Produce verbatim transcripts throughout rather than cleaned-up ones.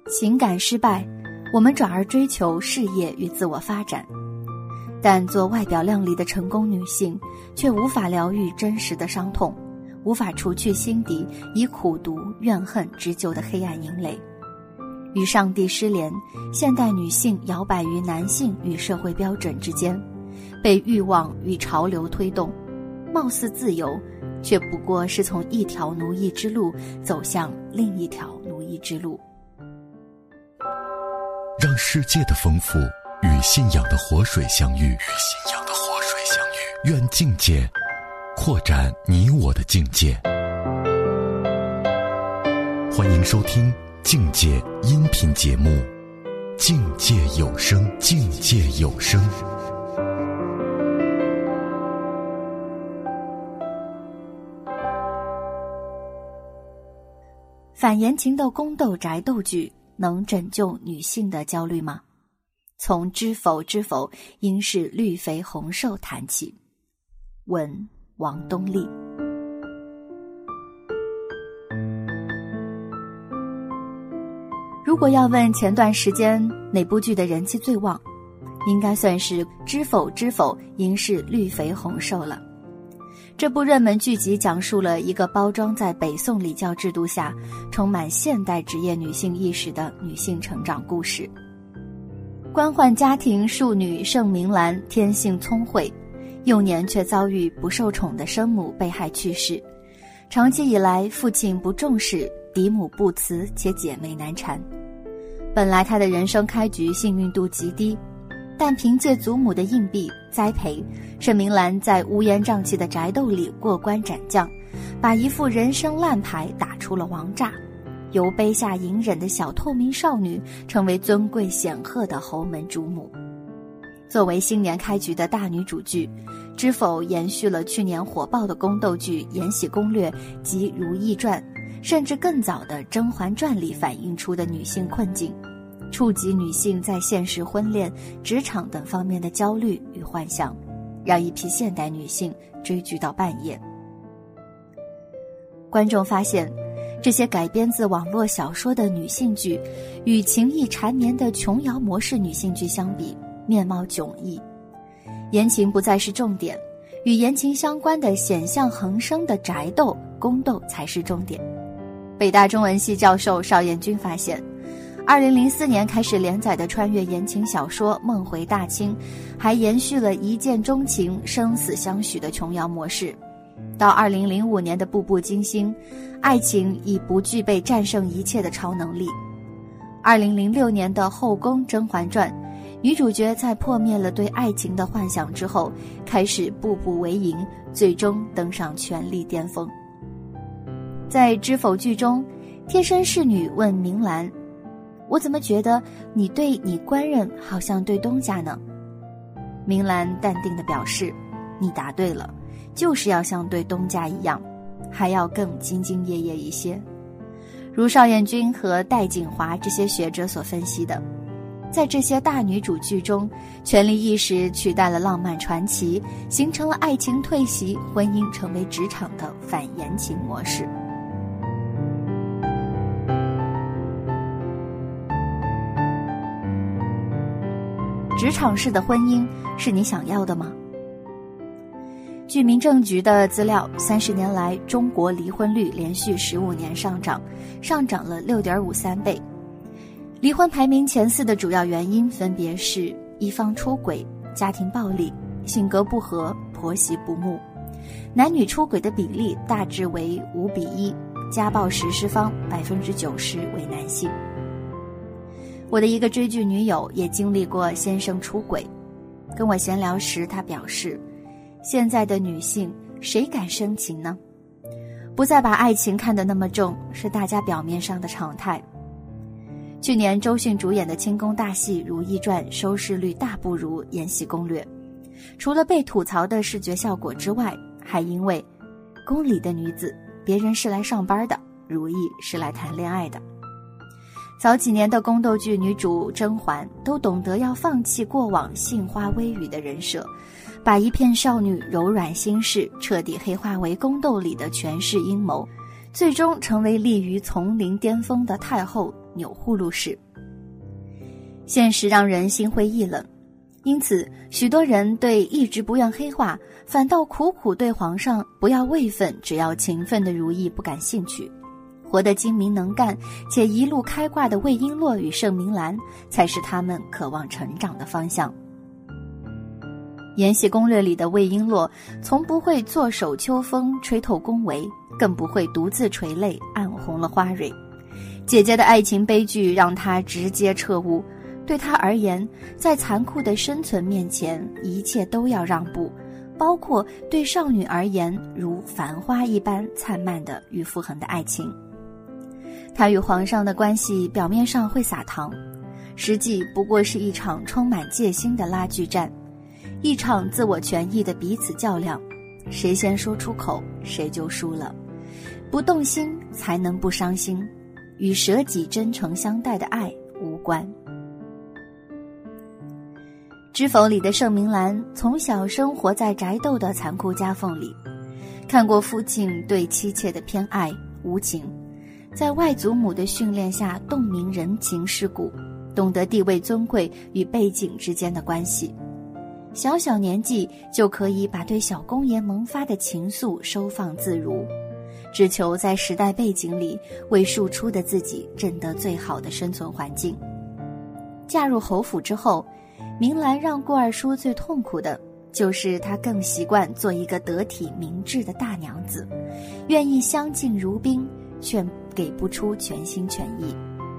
情感失败，我们转而追求事业与自我发展，但做外表靓丽的成功女性，却无法疗愈真实的伤痛，无法除去心底以苦毒、怨恨织就的黑暗营垒。与上帝失联，现代女性摇摆于男性与社会标准之间，被欲望与潮流推动，貌似自由，却不过是从一条奴役之路走向另一条奴役之路。 让世界的丰富与信仰的活水相遇，与信仰的活水相遇，愿境界扩展你我的境界。欢迎收听境界音频节目《境界有声》，境界有声。 反言情的宫斗宅斗剧能拯救女性的焦虑吗？从知否知否应是绿肥红瘦谈起。文王东丽。如果要问前段时间哪部剧的人气最旺，应该算是知否知否应是绿肥红瘦了。这部热门剧集讲述了一个包装在北宋礼教制度下充满现代职业女性意识的女性成长故事。官宦家庭庶女盛明兰天性聪慧，幼年却遭遇不受宠的生母被害去世，长期以来父亲不重视，嫡母不慈，且姐妹难缠。本来她的人生开局幸运度极低，但凭借祖母的硬币栽培，盛明兰在乌烟瘴气的宅斗里过关斩将，把一副人生烂牌打出了王炸，由卑下隐忍的小透明少女成为尊贵显赫的侯门主母。作为新年开局的大女主剧，知否延续了去年火爆的宫斗剧《延禧攻略》及《如懿传》，甚至更早的《甄嬛传》里反映出的女性困境，触及女性在现实婚恋、职场等方面的焦虑与幻想，让一批现代女性追剧到半夜。观众发现，这些改编自网络小说的女性剧，与情意缠绵的琼瑶模式女性剧相比，面貌迥异。言情不再是重点，与言情相关的险象横生的宅斗、宫斗才是重点。北大中文系教授邵彦君发现，二零零四年开始连载的穿越言情小说《梦回大清》，还延续了一见钟情、生死相许的琼瑶模式。到二零零五年的《步步惊心》，爱情已不具备战胜一切的超能力。二零零六年的《后宫甄嬛传》，女主角在破灭了对爱情的幻想之后，开始步步为营，最终登上权力巅峰。在知否剧中，贴身侍女问明兰，我怎么觉得你对你官人好像对东家呢？明兰淡定地表示，你答对了，就是要像对东家一样，还要更兢兢业业一些。如邵彦君和戴锦华这些学者所分析的，在这些大女主剧中，权力意识取代了浪漫传奇，形成了爱情退席，婚姻成为职场的反言情模式。职场式的婚姻是你想要的吗？据民政局的资料，三十年来中国离婚率连续十五年上涨，上涨了 六点五三倍。离婚排名前四的主要原因分别是一方出轨、家庭暴力、性格不合、婆媳不睦。男女出轨的比例大致为五比一，家暴实施方 百分之九十 为男性。我的一个追剧女友也经历过先生出轨，跟我闲聊时她表示，现在的女性谁敢深情呢？不再把爱情看得那么重，是大家表面上的常态。去年周迅主演的清宫大戏《如懿传》收视率大不如《延禧攻略》，除了被吐槽的视觉效果之外，还因为宫里的女子，别人是来上班的，如懿是来谈恋爱的。早几年的宫斗剧女主甄嬛都懂得要放弃过往杏花微雨的人设，把一片少女柔软心事彻底黑化为宫斗里的权势阴谋，最终成为立于丛林巅峰的太后钮祜禄氏。现实让人心灰意冷，因此许多人对一直不愿黑化，反倒苦苦对皇上不要位分只要勤奋的如意不感兴趣。活得精明能干且一路开挂的魏璎珞与盛明兰才是他们渴望成长的方向。《延禧攻略》里的魏璎珞从不会坐守秋风吹透宫闱，更不会独自垂泪暗红了花蕊。姐姐的爱情悲剧让她直接彻悟，对她而言，在残酷的生存面前，一切都要让步，包括对少女而言如繁花一般灿烂的与傅恒的爱情。她与皇上的关系表面上会撒糖，实际不过是一场充满戒心的拉锯战，一场自我权益的彼此较量，谁先说出口谁就输了。不动心才能不伤心，与舍己真诚相待的爱无关。知否里的盛明兰从小生活在宅斗的残酷夹缝里，看过父亲对妻妾的偏爱无情，在外祖母的训练下洞明人情世故，懂得地位尊贵与背景之间的关系。小小年纪就可以把对小公爷萌发的情愫收放自如，只求在时代背景里为庶出的自己挣得最好的生存环境。嫁入侯府之后，明兰让顾二叔最痛苦的就是她更习惯做一个得体明智的大娘子，愿意相敬如宾，却给不出全心全意。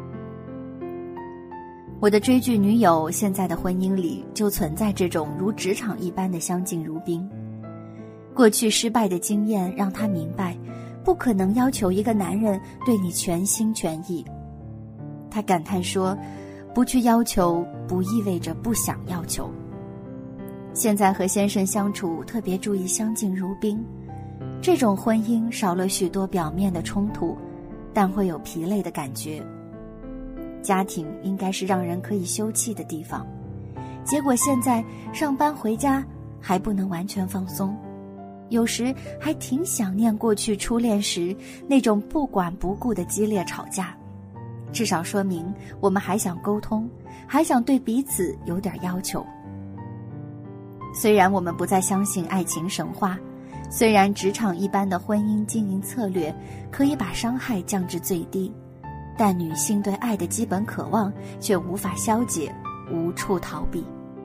我的追剧女友现在的婚姻里就存在这种如职场一般的相敬如宾。过去失败的经验让她明白，不可能要求一个男人对你全心全意。她感叹说，不去要求不意味着不想要求。现在和先生相处特别注意相敬如宾，这种婚姻少了许多表面的冲突，但会有疲累的感觉。家庭应该是让人可以休憩的地方，结果现在上班回家还不能完全放松，有时还挺想念过去初恋时那种不管不顾的激烈吵架，至少说明我们还想沟通，还想对彼此有点要求。虽然我们不再相信爱情神话，虽然职场一般的婚姻经营策略可以把伤害降至最低，但女性对爱的基本渴望却无法消解，无处逃避。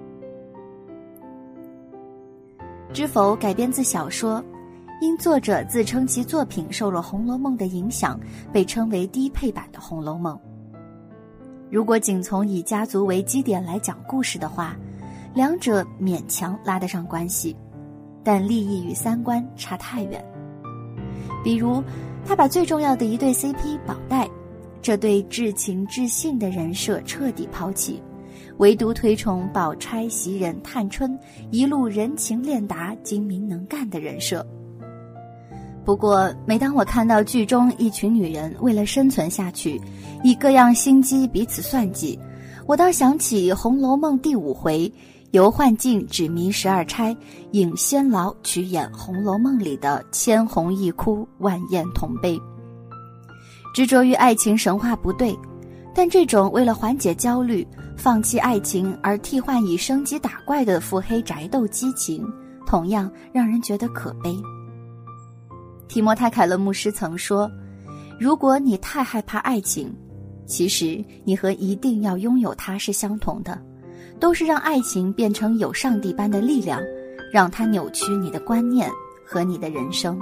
知否改编自小说，因作者自称其作品受了《红楼梦》的影响，被称为低配版的《红楼梦》。如果仅从以家族为基点来讲故事的话，两者勉强拉得上关系，但利益与三观差太远。比如他把最重要的一对 C P 宝黛这对至情至性的人设彻底抛弃，唯独推崇宝钗袭人探春一路人情练达精明能干的人设。不过每当我看到剧中一群女人为了生存下去，以各样心机彼此算计，我倒想起《红楼梦》第五回，尤焕进指迷十二钗，引仙劳去演《红楼梦》里的千红一哭，万艳同悲。执着于爱情神话不对，但这种为了缓解焦虑放弃爱情而替换以升级打怪的腹黑宅斗激情，同样让人觉得可悲。提摩太·凯勒牧师曾说，如果你太害怕爱情，其实你和一定要拥有它是相同的，都是让爱情变成有上帝般的力量，让它扭曲你的观念和你的人生。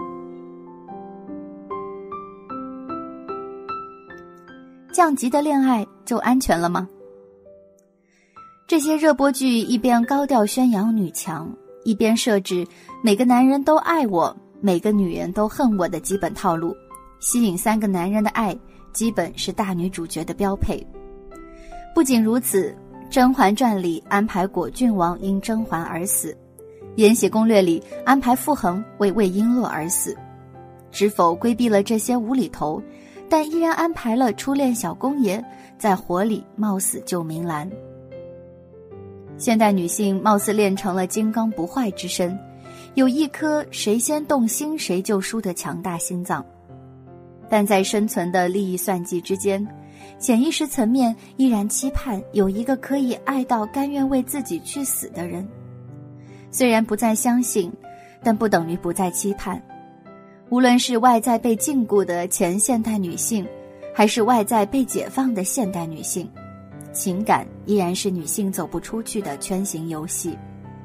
降级的恋爱就安全了吗？这些热播剧一边高调宣扬女强，一边设置每个男人都爱我，每个女人都恨我的基本套路，吸引三个男人的爱基本是大女主角的标配。不仅如此，《甄嬛传》里安排果郡王因甄嬛而死，《延禧攻略》里安排傅恒为魏璎珞而死。知否规避了这些无厘头，但依然安排了初恋小公爷在火里冒死救明兰。现代女性貌似练成了金刚不坏之身，有一颗谁先动心谁就输的强大心脏，但在生存的利益算计之间， 潜意识层面依然期盼有一个可以爱到甘愿为自己去死的人。虽然不再相信，但不等于不再期盼。无论是外在被禁锢的前现代女性，还是外在被解放的现代女性，情感依然是女性走不出去的圈形游戏。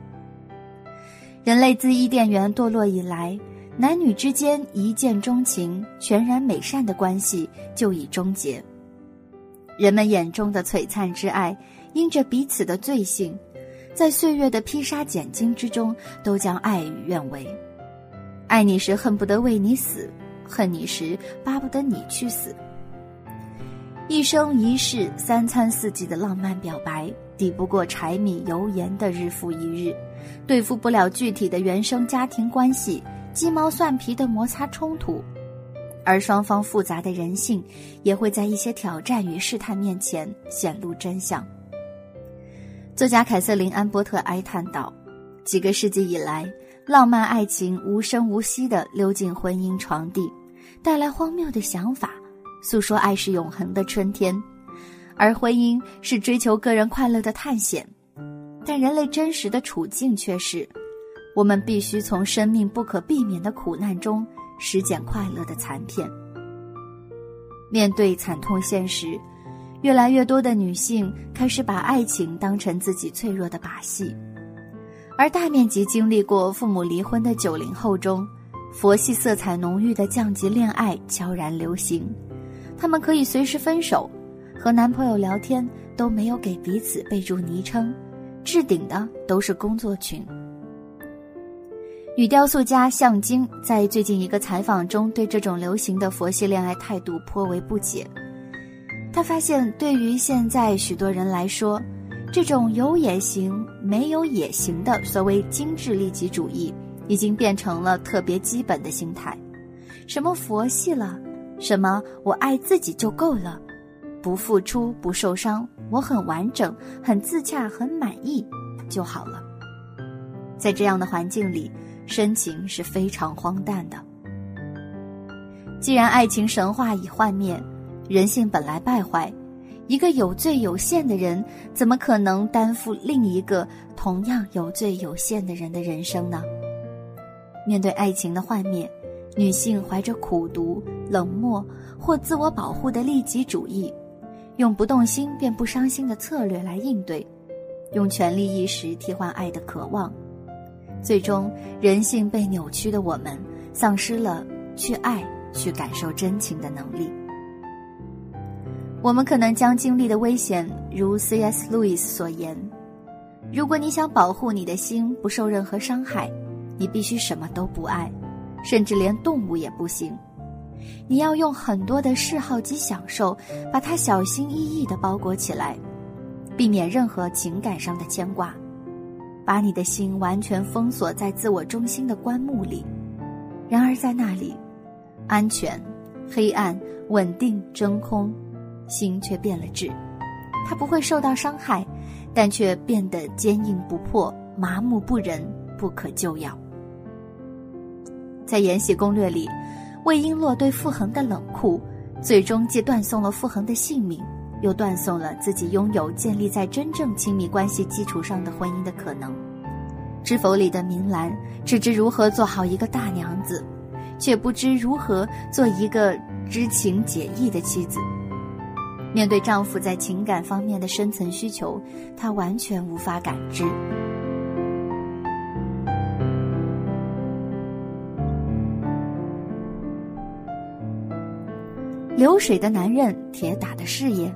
人类自伊甸园堕落以来，男女之间一见钟情、全然美善的关系就已终结。人们眼中的璀璨之爱，因着彼此的罪性，在岁月的披杀拣金之中，都将爱与愿违。爱你时恨不得为你死，恨你时巴不得你去死。一生一世、三餐四季的浪漫表白，抵不过柴米油盐的日复一日，对付不了具体的原生家庭关系、鸡毛蒜皮的摩擦冲突，而双方复杂的人性也会在一些挑战与试探面前显露真相。作家凯瑟琳·安波特哀叹道，几个世纪以来，浪漫爱情无声无息地溜进婚姻床地，带来荒谬的想法，诉说爱是永恒的春天，而婚姻是追求个人快乐的探险。但人类真实的处境却是，我们必须从生命不可避免的苦难中拾捡快乐的残片。面对惨痛现实，越来越多的女性开始把爱情当成自己脆弱的把戏。而大面积经历过父母离婚的九零后中，佛系色彩浓郁的降级恋爱悄然流行。他们可以随时分手，和男朋友聊天都没有给彼此备注昵称，置顶的都是工作群。女雕塑家向京在最近一个采访中对这种流行的佛系恋爱态度颇为不解。她发现，对于现在许多人来说，这种有也行没有也行的所谓精致利己主义已经变成了特别基本的心态。什么佛系了，什么我爱自己就够了，不付出不受伤，我很完整很自洽很满意就好了。在这样的环境里，深情是非常荒诞的。既然爱情神话已幻灭，人性本来败坏，一个有罪有限的人怎么可能担负另一个同样有罪有限的人的人生呢？面对爱情的幻灭，女性怀着苦毒、冷漠或自我保护的利己主义，用不动心便不伤心的策略来应对，用权力意识替换爱的渴望。最终，人性被扭曲的我们，丧失了去爱、去感受真情的能力。我们可能将经历的危险，如 C S 路易斯所言，如果你想保护你的心不受任何伤害，你必须什么都不爱，甚至连动物也不行。你要用很多的嗜好及享受，把它小心翼翼地包裹起来，避免任何情感上的牵挂，把你的心完全封锁在自我中心的棺木里。然而在那里，安全、黑暗、稳定、真空，心却变了质。它不会受到伤害，但却变得坚硬不破，麻木不仁，不可救药。在《延禧攻略》里，魏璎珞对傅恒的冷酷，最终既断送了傅恒的性命，又断送了自己拥有建立在真正亲密关系基础上的婚姻的可能。知否里的明兰只知如何做好一个大娘子，却不知如何做一个知情解意的妻子。面对丈夫在情感方面的深层需求，她完全无法感知。流水的男人，铁打的事业。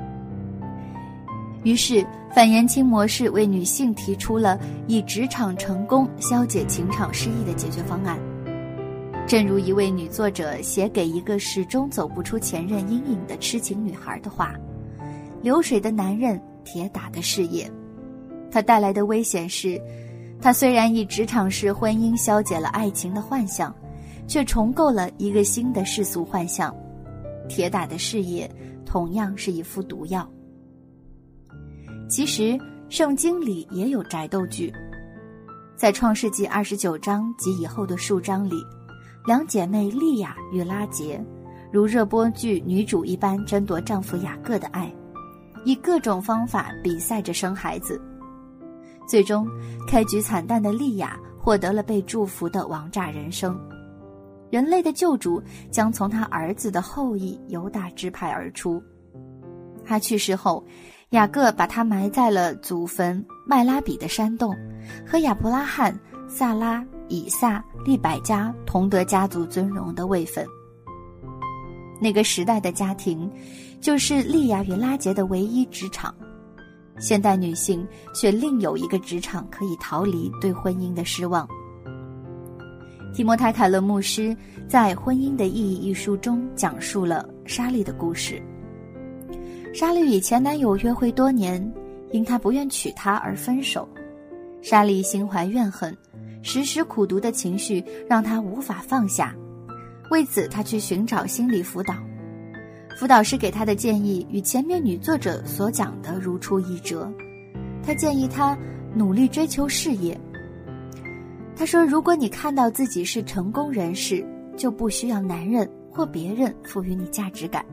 于是范延青模式为女性提出了以职场成功消解情场失意的解决方案。正如一位女作者写给一个始终走不出前任阴影的痴情女孩的话：流水的男人，铁打的事业。它带来的危险是，它虽然以职场式婚姻消解了爱情的幻象，却重构了一个新的世俗幻象。铁打的事业同样是一副毒药。其实圣经里也有宅斗剧，在创世纪二十九章及以后的数章里，两姐妹利亚与拉结如热播剧女主一般争夺丈夫雅各的爱，以各种方法比赛着生孩子。最终，开局惨淡的莉亚获得了被祝福的王炸人生。人类的救主将从他儿子的后裔犹大支派而出。他去世后，雅各把他埋在了祖坟麦拉比的山洞，和亚伯拉罕、萨拉、以撒、利百加同得家族尊荣的位分。那个时代的家庭，就是利亚与拉结的唯一职场。现代女性却另有一个职场可以逃离对婚姻的失望。提摩太·凯勒牧师在《婚姻的意义》一书中讲述了莎莉的故事。莎莉与前男友约会多年，因他不愿娶她而分手。莎莉心怀怨恨，时时苦读的情绪让她无法放下，为此她去寻找心理辅导。辅导师给她的建议与前面女作者所讲的如出一辙。他建议她努力追求事业。他说，如果你看到自己是成功人士，就不需要男人或别人赋予你价值感。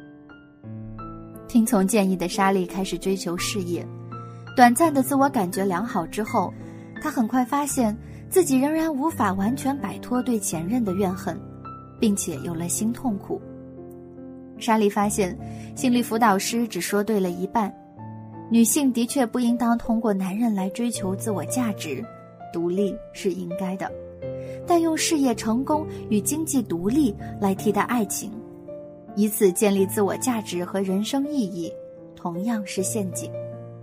听从建议的莎莉开始追求事业，短暂的自我感觉良好之后，她很快发现自己仍然无法完全摆脱对前任的怨恨，并且有了新痛苦。莎莉发现心理辅导师只说对了一半，女性的确不应当通过男人来追求自我价值，独立是应该的，但用事业成功与经济独立来替代爱情，以此建立自我价值和人生意义，同样是陷阱。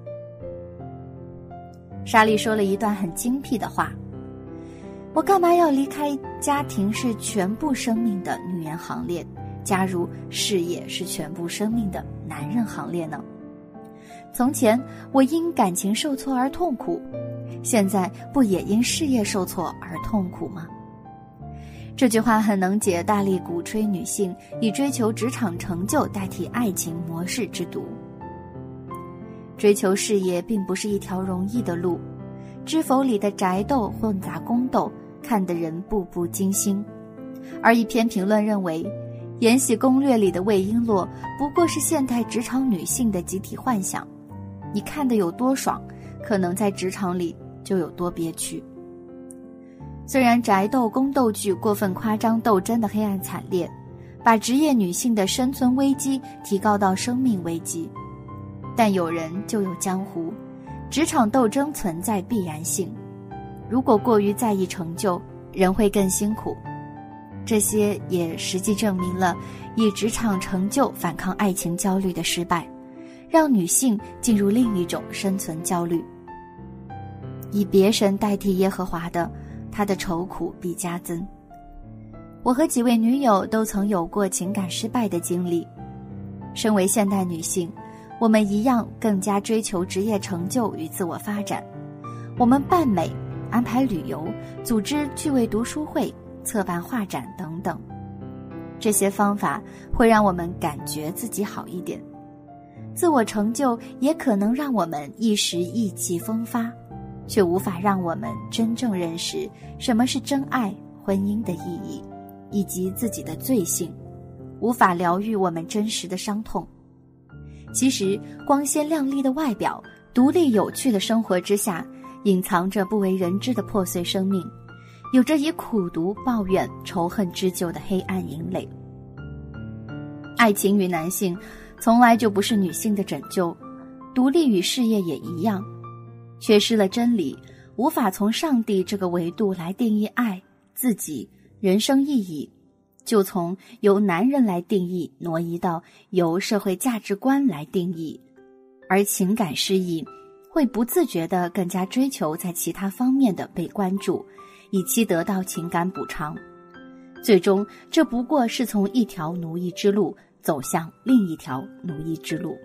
莎莉说了一段很精辟的话：我干嘛要离开家庭是全部生命的女人行列，加入事业是全部生命的男人行列呢？从前我因感情受挫而痛苦，现在不也因事业受挫而痛苦吗？这句话很能解大力鼓吹女性以追求职场成就代替爱情模式之毒。追求事业并不是一条容易的路，知否里的宅斗混杂宫斗，看得人步步惊心。而一篇评论认为，《延禧攻略》里的魏璎珞不过是现代职场女性的集体幻想，你看得有多爽，可能在职场里就有多憋屈。虽然宅斗宫斗剧过分夸张斗争的黑暗惨烈，把职业女性的生存危机提高到生命危机，但有人就有江湖，职场斗争存在必然性。如果过于在意成就，人会更辛苦。这些也实际证明了以职场成就反抗爱情焦虑的失败，让女性进入另一种生存焦虑。以别神代替耶和华的，他的愁苦必加增。我和几位女友都曾有过情感失败的经历。身为现代女性，我们一样更加追求职业成就与自我发展。我们办美、安排旅游、组织趣味读书会、策办画展等等，这些方法会让我们感觉自己好一点。自我成就也可能让我们一时意气风发，却无法让我们真正认识什么是真爱、婚姻的意义，以及自己的罪性，无法疗愈我们真实的伤痛。其实，光鲜亮丽的外表、独立有趣的生活之下，隐藏着不为人知的破碎生命，有着以苦毒、抱怨、仇恨织就的黑暗营垒。爱情与男性从来就不是女性的拯救，独立与事业也一样。缺失了真理，无法从上帝这个维度来定义爱、自己、人生意义，就从由男人来定义挪移到由社会价值观来定义，而情感失意会不自觉地更加追求在其他方面的被关注，以期得到情感补偿。最终，这不过是从一条奴役之路走向另一条奴役之路。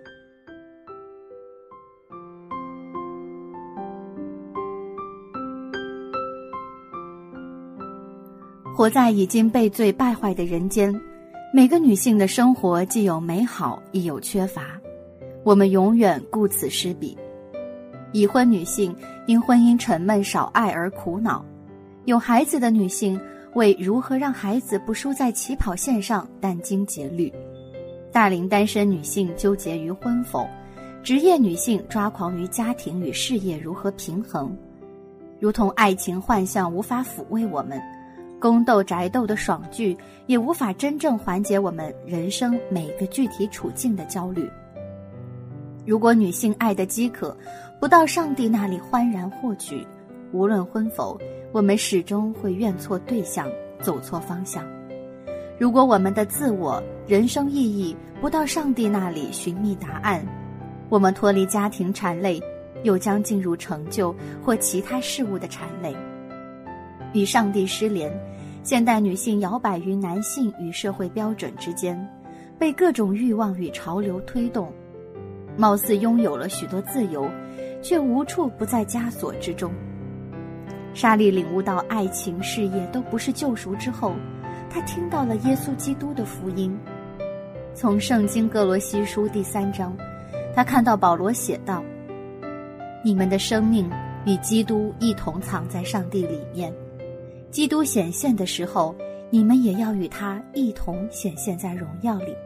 活在已经被罪败坏的人间，每个女性的生活既有美好，亦有缺乏，我们永远顾此失彼。已婚女性因婚姻沉闷少爱而苦恼，有孩子的女性为如何让孩子不输在起跑线上殚精竭虑；大龄单身女性纠结于婚否；职业女性抓狂于家庭与事业如何平衡。如同爱情幻象无法抚慰我们，宫斗宅斗的爽剧也无法真正缓解我们人生每个具体处境的焦虑。如果女性爱的饥渴不到上帝那里欢然获取，无论婚否，我们始终会怨错对象，走错方向。如果我们的自我、人生意义不到上帝那里寻觅答案，我们脱离家庭缠累，又将进入成就或其他事物的缠累。与上帝失联，现代女性摇摆于男性与社会标准之间，被各种欲望与潮流推动，貌似拥有了许多自由，却无处不在枷锁之中。莎莉领悟到爱情、事业都不是救赎之后，她听到了耶稣基督的福音。从圣经哥罗西书第三章，她看到保罗写道：你们的生命与基督一同藏在上帝里面，基督显现的时候，你们也要与他一同显现在荣耀里。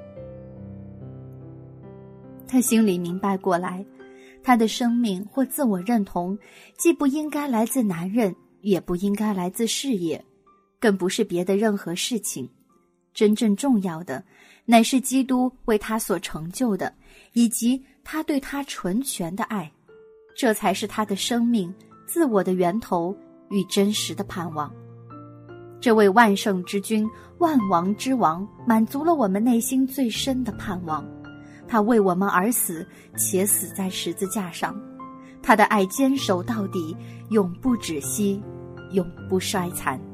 他心里明白过来，他的生命或自我认同既不应该来自男人，也不应该来自事业，更不是别的任何事情。真正重要的乃是基督为他所成就的，以及他对他纯全的爱，这才是他的生命、自我的源头与真实的盼望。这位万圣之君、万王之王满足了我们内心最深的盼望，他为我们而死，且死在十字架上。他的爱坚守到底，永不止息，永不衰残。